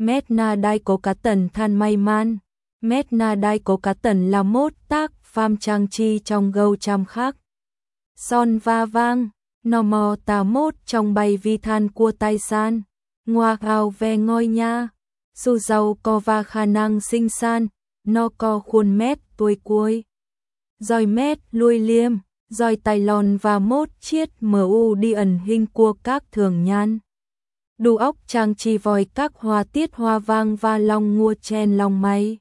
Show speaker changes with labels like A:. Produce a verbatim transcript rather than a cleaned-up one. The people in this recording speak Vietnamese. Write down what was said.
A: Mét na đai cố cá tần than may man. Mét na đai cố cá tần là mốt tác pham trang chi trong gâu trăm khác. Son va vang, nò mò tà mốt trong bay vi than cua tai san. Ngoa ao ve ngoi nha, su giàu co va khả năng sinh san, no co khuôn mét tuổi cuối. Rồi mét lui liêm, rồi tài lòn và mốt chiết mu đi ẩn hình cua các thường nhan. Đu óc trang chi vòi các hoa tiết hoa vang và lòng ngua chen lòng máy.